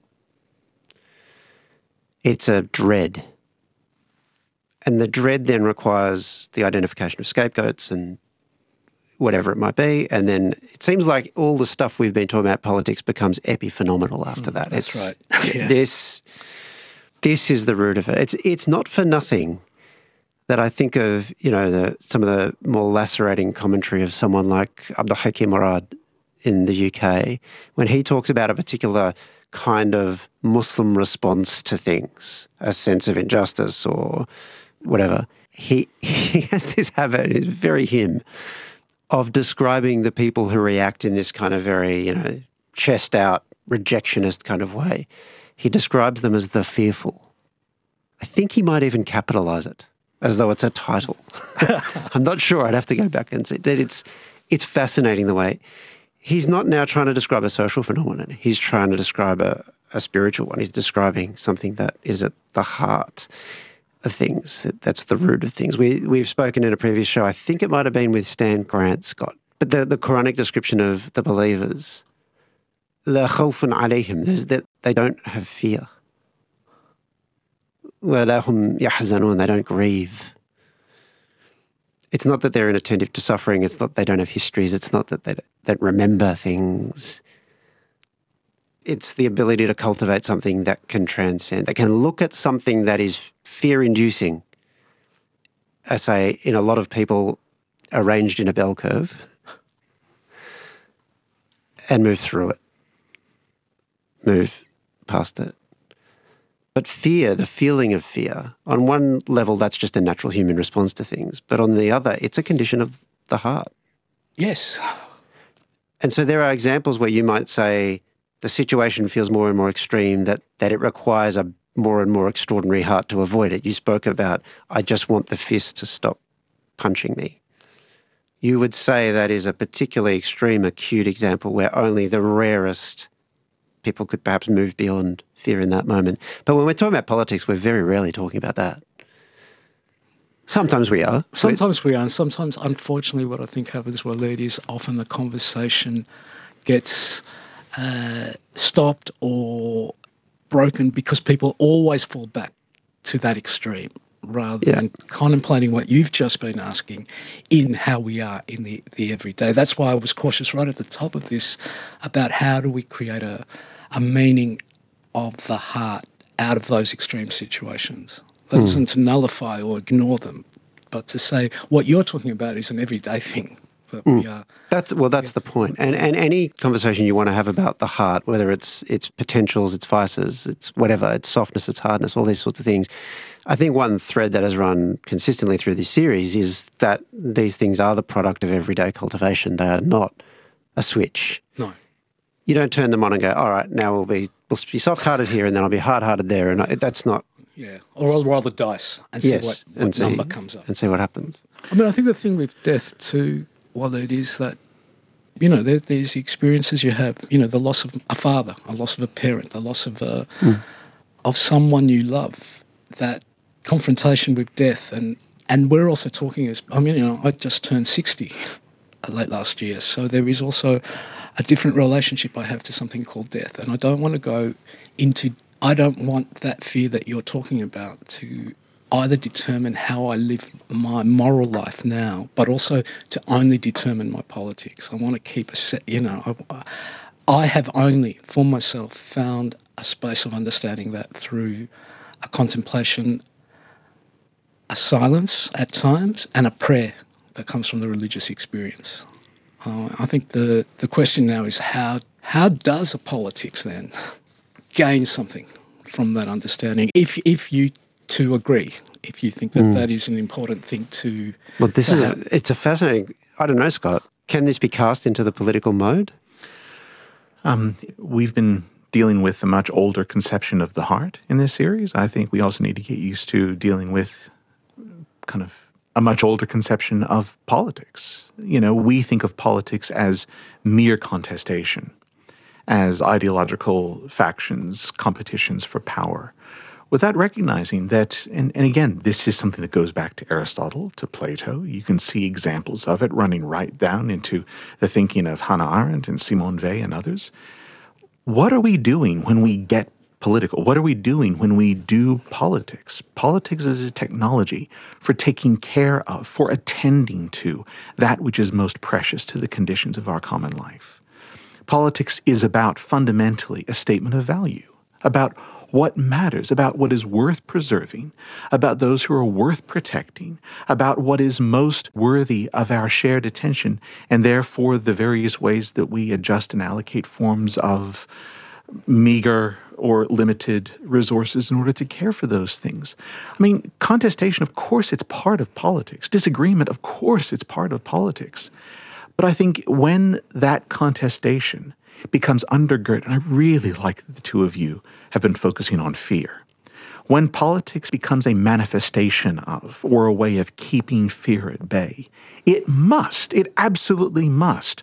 Speaker 4: It's a dread. And the dread then requires the identification of scapegoats and whatever it might be. And then it seems like all the stuff we've been talking about politics becomes epiphenomenal after that.
Speaker 6: That's
Speaker 4: it's,
Speaker 6: right. Yeah.
Speaker 4: This, this is the root of it. It's, it's not for nothing that I think of, you know, the, some of the more lacerating commentary of someone like Abdul Hakim Murad in the U K, when he talks about a particular kind of Muslim response to things, a sense of injustice or whatever. He, he has this habit, it's very him, of describing the people who react in this kind of very, you know, chest out, rejectionist kind of way. He describes them as the fearful. I think he might even capitalise it as though it's a title. I'm not sure. I'd have to go back and see. That it's it's fascinating the way he's not now trying to describe a social phenomenon. He's trying to describe a, a spiritual one. He's describing something that is at the heart of things. That, that's the root of things. We we've spoken in a previous show. I think it might have been with Stan Grant, Scott. But the the Quranic description of the believers, la khawfun alayhim, is that they don't have fear. وَلَا هُمْ يَحْزَنُونَ, they don't grieve. It's not that they're inattentive to suffering. It's not that they don't have histories. It's not that they don't remember things. It's the ability to cultivate something that can transcend. They can look at something that is fear-inducing, I say, in a lot of people arranged in a bell curve, and move through it, move past it. But fear, the feeling of fear, on one level, that's just a natural human response to things. But on the other, it's a condition of the heart.
Speaker 6: Yes.
Speaker 4: And so there are examples where you might say the situation feels more and more extreme, that, that it requires a more and more extraordinary heart to avoid it. You spoke about, I just want the fist to stop punching me. You would say that is a particularly extreme, acute example where only the rarest people could perhaps move beyond fear in that moment. But when we're talking about politics, we're very rarely talking about that. Sometimes we are.
Speaker 6: Sometimes we are, and sometimes, unfortunately, what I think happens, Walid, is often the conversation gets uh, stopped or broken because people always fall back to that extreme rather
Speaker 4: yeah.
Speaker 6: than contemplating what you've just been asking in how we are in the, the everyday. That's why I was cautious right at the top of this about how do we create a, a meaning of the heart out of those extreme situations. That mm. isn't to nullify or ignore them, but to say what you're talking about is an everyday thing that mm. we are.
Speaker 4: That's well, that's the point. And and any conversation you want to have about the heart, whether it's its potentials, its vices, it's whatever, its softness, its hardness, all these sorts of things. I think one thread that has run consistently through this series is that these things are the product of everyday cultivation. They are not a switch.
Speaker 6: No.
Speaker 4: You don't turn them on and go, all right, now we'll be we'll be soft-hearted here and then I'll be hard-hearted there. And I, that's not...
Speaker 6: Yeah, or I'll roll the dice and see
Speaker 4: yes,
Speaker 6: what, what
Speaker 4: and see,
Speaker 6: number comes up.
Speaker 4: And see what happens.
Speaker 6: I mean, I think the thing with death too, Walid, is that, you know, there, there's experiences you have, you know, the loss of a father, a loss of a parent, the loss of a, mm. of someone you love, that confrontation with death. And, and we're also talking as, I mean, you know, I just turned sixty late last year, so there is also a different relationship I have to something called death. And I don't want to go into, I don't want that fear that you're talking about to either determine how I live my moral life now, but also to only determine my politics. I want to keep a set, you know, I, I have only for myself found a space of understanding that through a contemplation, a silence at times, and a prayer that comes from the religious experience. Uh, I think the, the question now is how how does a politics then gain something from that understanding, if if you two agree, if you think that mm. that is an important thing to...
Speaker 4: Well, this
Speaker 6: to
Speaker 4: is
Speaker 6: have.
Speaker 4: a, it's a fascinating... I don't know, Scott. Can this be cast into the political mode?
Speaker 5: Um, we've been dealing with a much older conception of the heart in this series. I think we also need to get used to dealing with kind of a much older conception of politics. You know, we think of politics as mere contestation, as ideological factions, competitions for power, without recognizing that, and, and again, this is something that goes back to Aristotle, to Plato. You can see examples of it running right down into the thinking of Hannah Arendt and Simone Weil and others. What are we doing when we get political? What are we doing when we do politics? Politics is a technology for taking care of, for attending to that which is most precious to the conditions of our common life. Politics is about fundamentally a statement of value, about what matters, about what is worth preserving, about those who are worth protecting, about what is most worthy of our shared attention, and therefore the various ways that we adjust and allocate forms of meager or limited resources in order to care for those things. I mean, contestation, of course, it's part of politics. Disagreement, of course, it's part of politics. But I think when that contestation becomes undergirded, and I really like that the two of you have been focusing on fear. When politics becomes a manifestation of, or a way of keeping fear at bay, it must, it absolutely must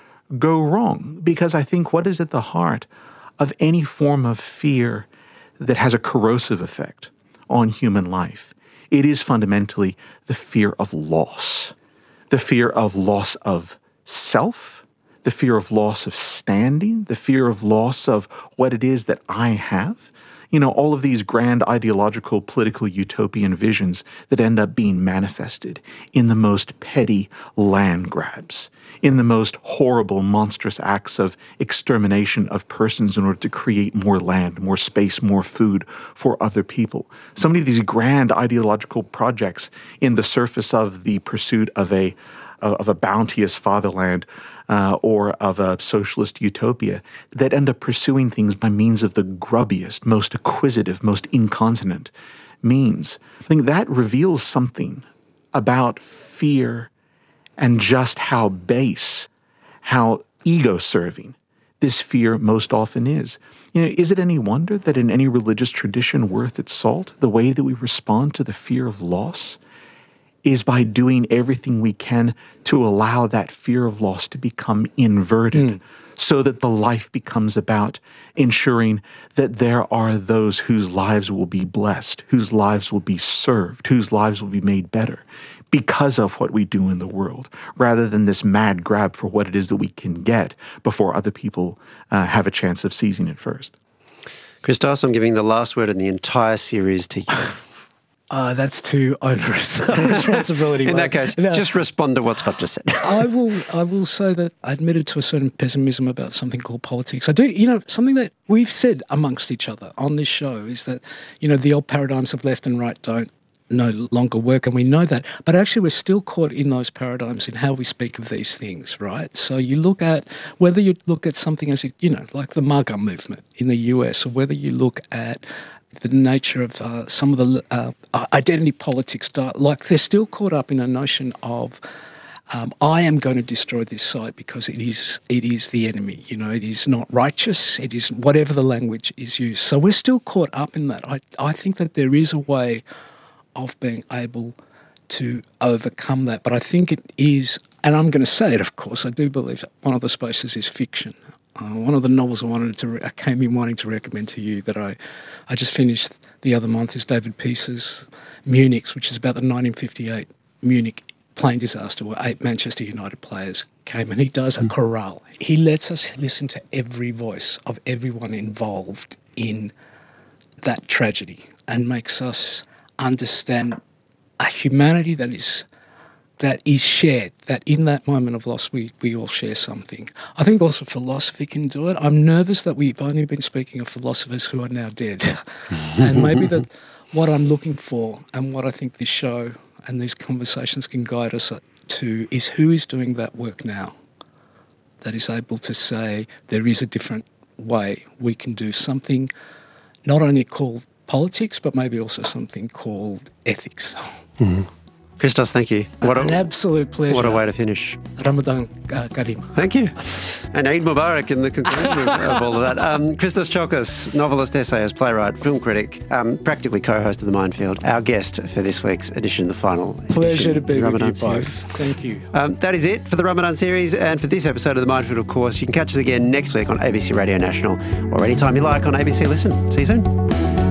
Speaker 5: go wrong. Because I think what is at the heart of any form of fear that has a corrosive effect on human life, it is fundamentally the fear of loss, the fear of loss of self, the fear of loss of standing, the fear of loss of what it is that I have. You know, all of these grand ideological, political, utopian visions that end up being manifested in the most petty land grabs, in the most horrible, monstrous acts of extermination of persons in order to create more land, more space, more food for other people. So many of these grand ideological projects in the surface of the pursuit of a of a bounteous fatherland uh, or of a socialist utopia that end up pursuing things by means of the grubbiest, most acquisitive, most incontinent means. I think that reveals something about fear and just how base, how ego-serving this fear most often is. You know, is it any wonder that in any religious tradition worth its salt, the way that we respond to the fear of loss is by doing everything we can to allow that fear of loss to become inverted, mm. so that the life becomes about ensuring that there are those whose lives will be blessed, whose lives will be served, whose lives will be made better because of what we do in the world, rather than this mad grab for what it is that we can get before other people uh, have a chance of seizing it first.
Speaker 4: Christos, I'm giving the last word in the entire series to you.
Speaker 6: Uh, that's too onerous a responsibility.
Speaker 4: In that case, no. just respond to what Scott just said.
Speaker 6: I will I will say that I admitted to a certain pessimism about something called politics. I do, you know, something that we've said amongst each other on this show is that, you know, the old paradigms of left and right don't no longer work, and we know that. But actually we're still caught in those paradigms in how we speak of these things, right? So you look at, whether you look at something as, you know, like the MAGA movement in the U S, or whether you look at the nature of uh, some of the uh, identity politics, like they're still caught up in a notion of um, I am going to destroy this site because it is it is the enemy. You know, it is not righteous. It is whatever the language is used. So we're still caught up in that. I I think that there is a way of being able to overcome that, but I think it is, and I'm going to say it, of course, I do believe that one of the spaces is fiction. Uh, one of the novels I wanted to, re- I came in wanting to recommend to you that I, I just finished the other month is David Peace's Munich's, which is about the nineteen fifty-eight Munich plane disaster where eight Manchester United players came, and he does a chorale. He lets us listen to every voice of everyone involved in that tragedy and makes us understand a humanity that is that is shared, that in that moment of loss we, we all share something. I think also philosophy can do it. I'm nervous that we've only been speaking of philosophers who are now dead. And maybe that what I'm looking for and what I think this show and these conversations can guide us to is who is doing that work now, that is able to say there is a different way we can do something not only called politics, but maybe also something called ethics.
Speaker 4: Mm-hmm. Christos, thank you.
Speaker 6: What An a, absolute pleasure.
Speaker 4: What a way to finish.
Speaker 6: Ramadan uh, Kareem.
Speaker 4: Thank you. And Eid Mubarak in the conclusion of, of all of that. Um, Christos Tsiolkas, novelist, essayist, playwright, film critic, um, practically co-host of The Minefield, our guest for this week's edition, the final
Speaker 6: Pleasure
Speaker 4: edition,
Speaker 6: to be
Speaker 4: Ramadan
Speaker 6: with you both.
Speaker 4: series.
Speaker 6: Thank you.
Speaker 4: Um, that is it for the Ramadan series and for this episode of The Minefield, of course. You can catch us again next week on A B C Radio National or anytime you like on A B C Listen. See you soon.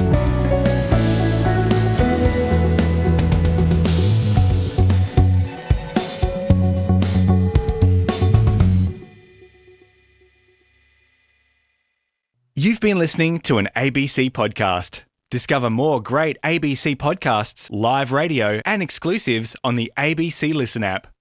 Speaker 1: You've been listening to an A B C podcast. Discover more great A B C podcasts, live radio, and exclusives on the A B C Listen app.